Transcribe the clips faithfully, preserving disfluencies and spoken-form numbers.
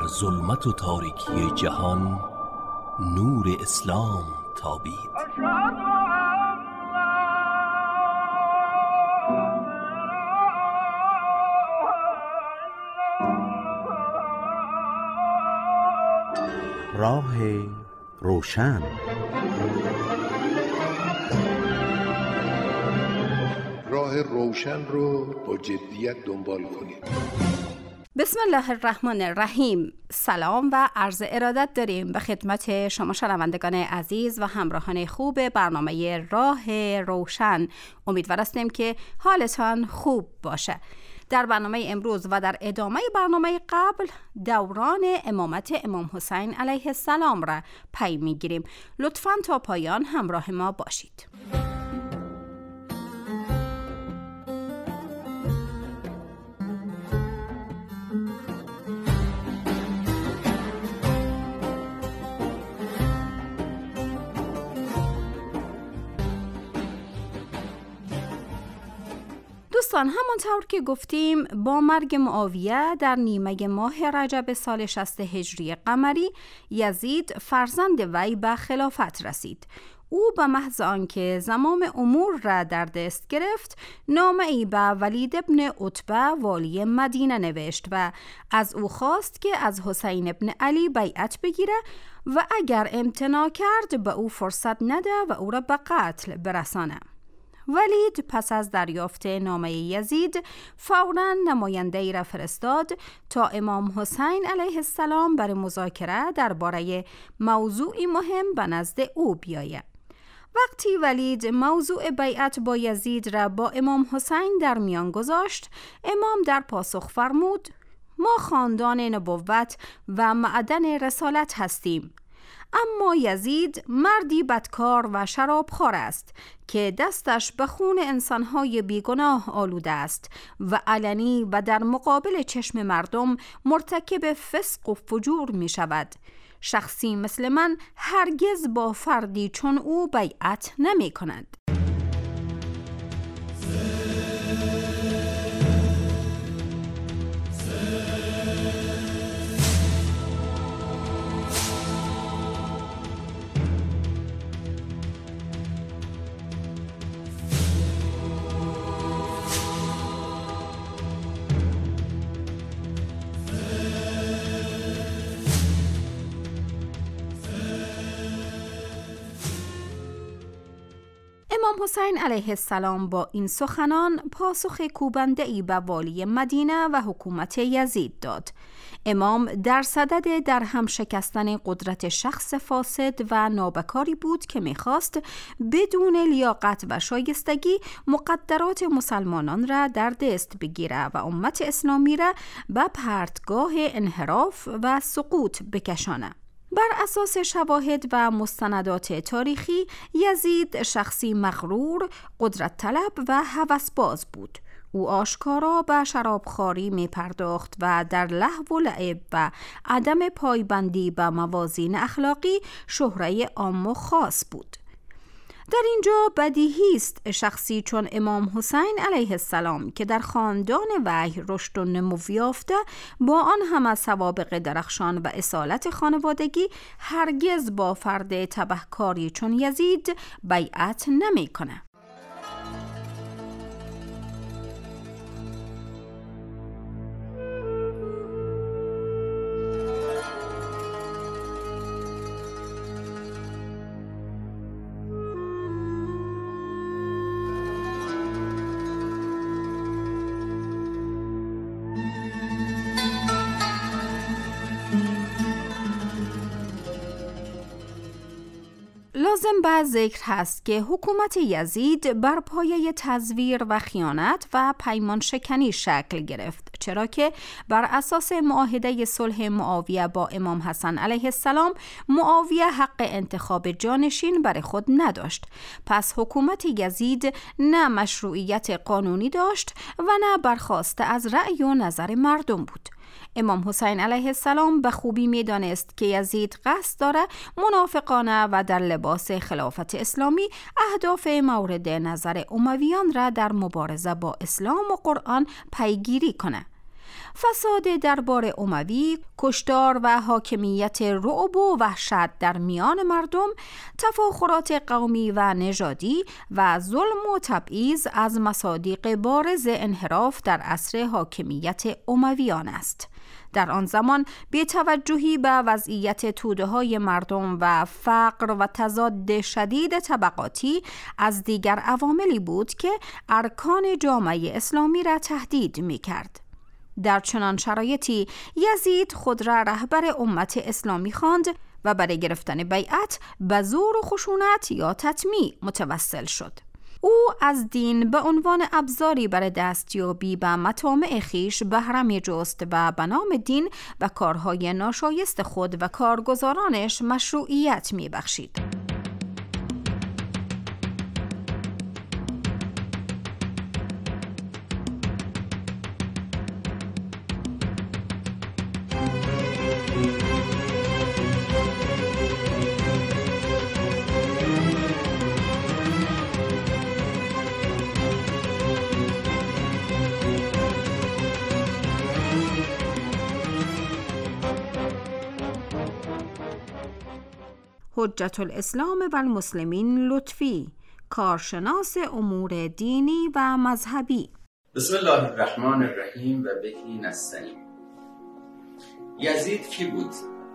در ظلمت و تاریکی جهان نور اسلام تابید. راه روشن. راه روشن رو با جدیت دنبال کنید. بسم الله الرحمن الرحیم. سلام و عرض ارادت داریم به خدمت شما شنوندگان عزیز و همراهان خوب برنامه راه روشن. امیدوار هستیم که حالتان خوب باشه. در برنامه امروز و در ادامه برنامه قبل دوران امامت امام حسین علیه السلام را پی میگیریم. لطفاً تا پایان همراه ما باشید. دوستان، همانطور که گفتیم با مرگ معاویه در نیمه ماه رجب سال شصت هجری قمری یزید فرزند وی به خلافت رسید. او به محض آنکه زمام امور را در دست گرفت نامه‌ای به ولید ابن عتبه والی مدینه نوشت و از او خواست که از حسین ابن علی بیعت بگیره و اگر امتناع کرد به او فرصت نده و او را به قتل برسانه. ولید پس از دریافت نامه یزید فوراً نماینده‌ای را فرستاد تا امام حسین علیه السلام برای مذاکره درباره موضوعی مهم به نزد او بیاید. وقتی ولید موضوع بیعت با یزید را با امام حسین در میان گذاشت، امام در پاسخ فرمود: ما خاندان نبوت و معدن رسالت هستیم، اما یزید مردی بدکار و شرابخوار است که دستش به خون انسانهای بیگناه آلوده است و علنی و در مقابل چشم مردم مرتکب فسق و فجور می شود. شخصی مثل من هرگز با فردی چون او بیعت نمی کند. امام حسین علیه السلام با این سخنان پاسخ کوبنده‌ای به والی مدینه و حکومت یزید داد. امام در صدد در هم شکستن قدرت شخص فاسد و نابکاری بود که می‌خواست بدون لیاقت و شایستگی مقدرات مسلمانان را در دست بگیره و امت اسلامی را به پرتگاه انحراف و سقوط بکشانه. بر اساس شواهد و مستندات تاریخی یزید شخصی مغرور، قدرت طلب و هوسباز بود. او آشکارا به شرابخواری می پرداخت و در لهو و لعب و عدم پایبندی به موازین اخلاقی شهره عام و خاص بود. در اینجا بدیهی است شخصی چون امام حسین علیه السلام که در خاندان وحی رشد و نمو یافته با آن همه سوابق درخشان و اصالت خانوادگی هرگز با فرد تبهکاری چون یزید بیعت نمی کنه. لازم به ذکر هست که حکومت یزید بر پایه تزویر و خیانت و پیمان شکنی شکل گرفت، چرا که بر اساس معاهده صلح معاویه با امام حسن علیه السلام معاویه حق انتخاب جانشین برای خود نداشت. پس حکومت یزید نه مشروعیت قانونی داشت و نه برخواسته از رأی و نظر مردم بود. امام حسین علیه السلام به خوبی می دانست که یزید قصد داره منافقانه و در لباس خلافت اسلامی اهداف مورد نظر امویان را در مبارزه با اسلام و قرآن پیگیری کنه. فساد دربار اموی، کشتار و حاکمیت رعب و وحشت در میان مردم، تفاخرات قومی و نژادی و ظلم و تبعیض از مصادیق بارز انحراف در عصر حاکمیت امویان است. در آن زمان بی‌توجهی به وضعیت توده‌های مردم و فقر و تضاد شدید طبقاتی از دیگر عواملی بود که ارکان جامعه اسلامی را تهدید می‌کرد. در چنان شرایطی یزید خود را رهبر امت اسلامی خواند و برای گرفتن بیعت به زور و خشونت یا تطمیع متوسل شد. او از دین به عنوان ابزاری برای دستیابی به مطامع خویش بهره می‌جست و به نام دین و کارهای ناشایست خود و کارگزارانش مشروعیت می‌بخشید. حجت الاسلام و المسلمین لطفی، کارشناس امور دینی و مذهبی. بسم الله الرحمن الرحیم و بهی نستعین. یزید کی بود؟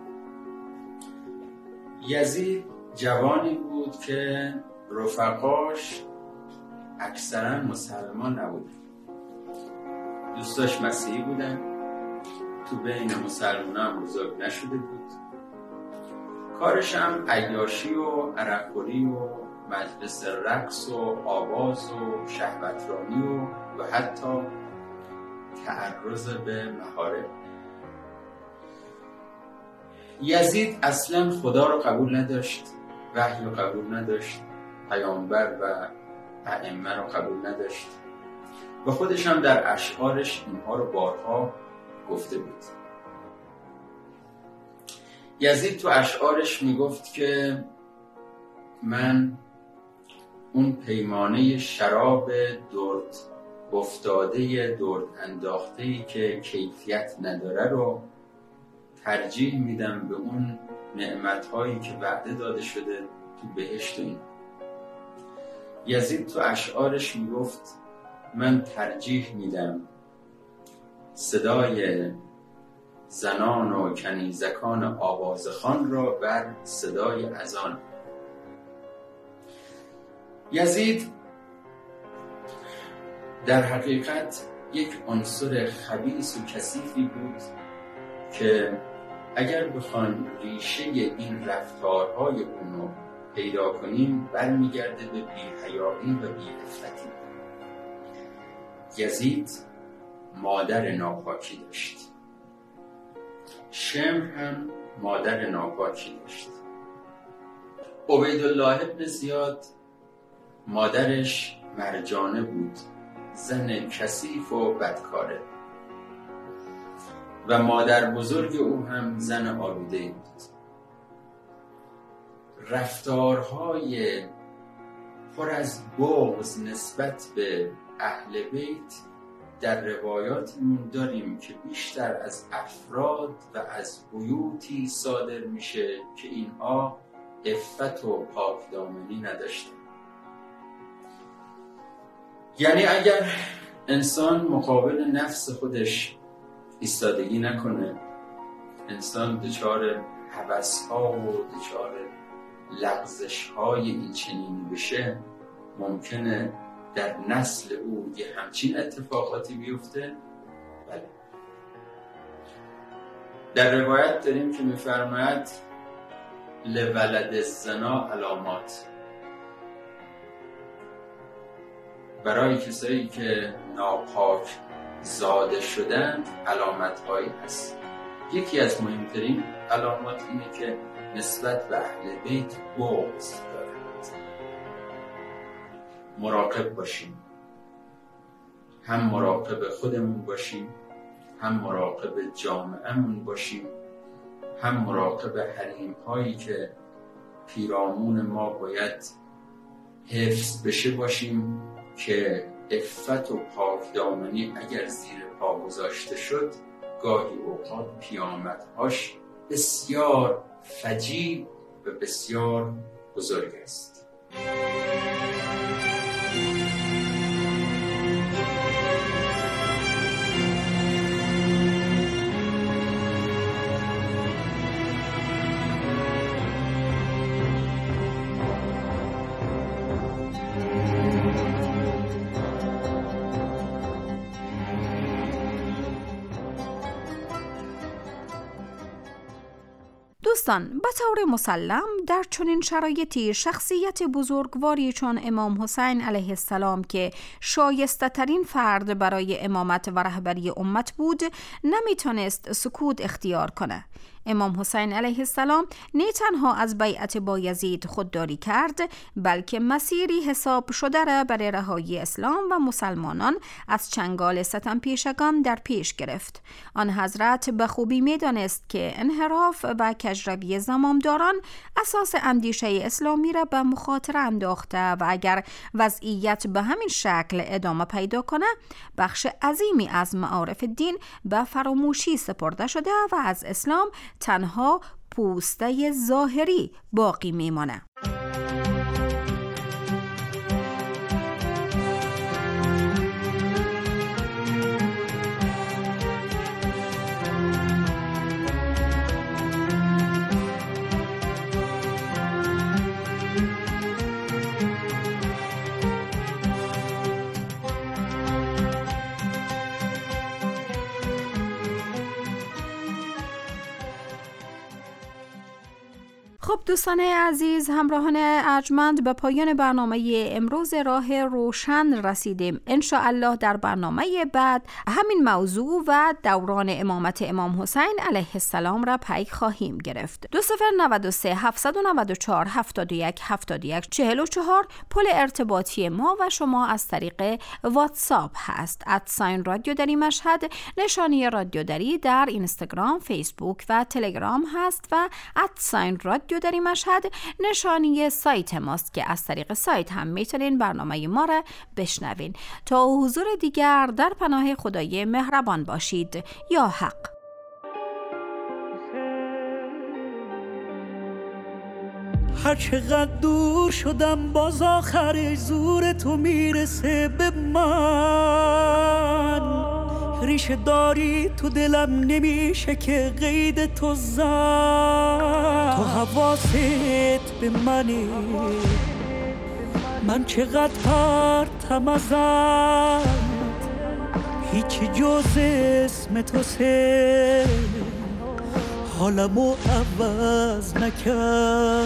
یزید جوانی بود که رفقاش اکثرا مسلمان نبودن. دوستاش مسیحی بودن، تو بین مسلمان هم بزرگ نشده بود. کارش هم عیاشی و عرقخوری و مجلس رقص و آواز و شهوترانی و و حتی تعرض به محارم. یزید اصلا خدا رو قبول نداشت، وحی رو قبول نداشت، پیامبر و ائمه رو قبول نداشت و خودش هم در اشعارش اینها رو بارها گفته بود. یزید تو اشعارش میگفت که من اون پیمانه شراب درد افتاده درد انداخته‌ای که کیفیت نداره رو ترجیح میدم به اون نعمت‌هایی که وعده داده شده تو بهشت. این یزید تو اشعارش میگفت من ترجیح میدم صدای زنان و کنیزکان آوازخوان را بر صدای اذان. یزید در حقیقت یک عنصر خبیث و کثیفی بود که اگر بخوان ریشه این رفتارهای اونو پیدا کنیم برمیگرده به بی‌حیایی و بی‌عفتی. یزید مادر ناپاکی داشت، شمر هم مادر ناپاکی داشت. عبیدالله ابن زیاد مادرش مرجانه بود، زن کثیف و بدکاره، و مادر بزرگ او هم زن آلوده بود. رفتارهای پر از بغض نسبت به اهل بیت در روایاتمون داریم که بیشتر از افراد و از بیوتی صادر میشه که اینها عفت و پاکدامنی نداشتن. یعنی اگر انسان مقابل نفس خودش ایستادگی نکنه، انسان دچار هوس‌ها و دچار لغزش‌های این چنینی بشه، ممکنه در نسل او یه همچین اتفاقاتی بیفته. بله. در روایت داریم که می‌فرماید لولد الزنا علامات، برای کسایی که ناپاک زاده شدند علامت‌هایی هست. یکی از مهمترین علامات اینه که نسبت به اهل بیت بغض دارند. مراقب باشیم، هم مراقب خودمون باشیم، هم مراقب جامعه‌مون باشیم، هم مراقب حریم‌هایی که پیرامون ما باید حفظ بشه باشیم که عفت و پاک پاکدامنی اگر زیر پا گذاشته شد، گاهی اوقات پیامدهاش بسیار فجیع و بسیار بزرگ است. دوستان، به طور مسلم در چنین شرایطی شخصیت بزرگواری چون امام حسین علیه السلام که شایسته ترین فرد برای امامت و رهبری امت بود نمیتونست سکوت اختیار کنه. امام حسین علیه السلام نه تنها از بیعت بایزید خودداری کرد، بلکه مسیری حساب شده را برای رهایی اسلام و مسلمانان از چنگال ستم پیشگان در پیش گرفت. آن حضرت به خوبی می‌دانست که انحراف و کجروی زمامداران اساس اندیشه اسلامی را به مخاطره انداخته و اگر وضعیت به همین شکل ادامه پیدا کنه، بخش عظیمی از معارف دین به فراموشی سپرده شده و از اسلام تنها پوسته ظاهری باقی میمانه. خب دوستان عزیز، همراهان ارجمند، به پایان برنامه امروز راه روشن رسیدیم. ان شاء الله در برنامه بعد همین موضوع و دوران امامت امام حسین علیه السلام را پی خواهیم گرفت. دو صفر نود و سه هفتصد و نود و چهار هفتاد و یک هفتاد و یک چهل و چهار پل ارتباطی ما و شما از طریق واتساپ هست. ادساین رادیو دری مشهد نشانی رادیو دری در اینستاگرام، فیسبوک و تلگرام هست و ادساین رادیو دری مشهد نشانی سایت ماست که از طریق سایت هم میتونین برنامه ما را بشنوین. تا حضور دیگر در پناه خدای مهربان باشید. یا حق. هر چقدر دور شدم باز آخر زور تو میرسه به من. ریشه داری تو دلم نمیشه که قید تو زن. تو حواست به منه، من چقدر پرتم ازت، هیچی جز اسم تو سه حالمو عوض نکرد.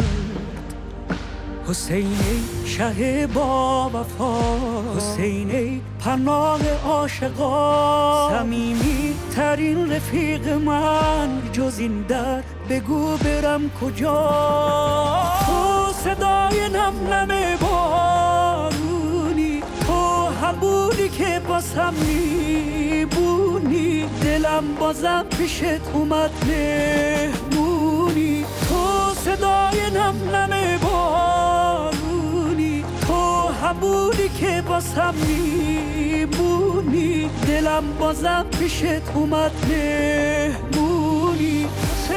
حسین ای شه با وفا، حسین ای پناه عاشقا، صمیمی ترین رفیق من، جز این در بگو برم کجا. تو صدای نم نم بارونی، تو همونی که باسم میبونی، دلم بازم پیشت اومد مهمونی. تو صدای نم نم بارونی، تو همونی که باسم میبونی، دلم بازم پیشت اومد مهمونی.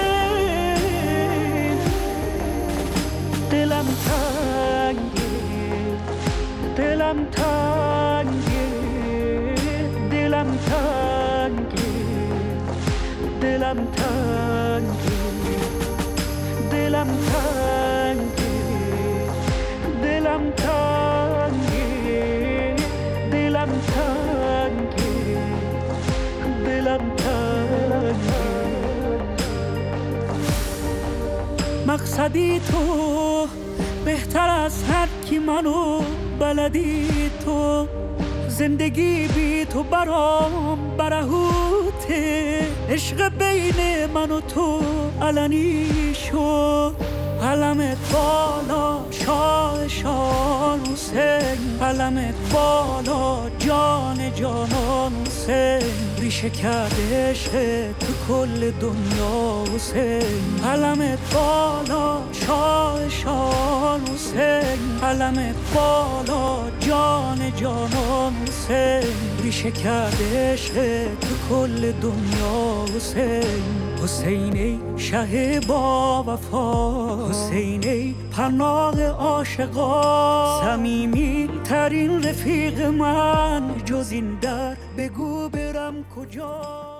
دلم تنگه، دلم تنگه، دلم تنگه، دلم تنگه، دلم تنگه، دلم تنگه، دلم تنگه، دلم تنگه. مقصدی تو بهتر از هر کی منو بلدی تو، زندگی بی تو برام برهوته. عشق بین من و تو علنی شد، علمت بالا شاه شان حسین، علمت بالا جان جانان حسین، ریشه کرده عشق تو کل دنیا حسین، علمت بالا شاه شان حسین، علمت بالا جان جانان حسین، ریشه کرده عشق تو کل دنیا حسین. حسین ای شه با وفا، حسین ای پناه عاشقا، صمیمی ترین رفیق من، جز این در بگو برم کجا.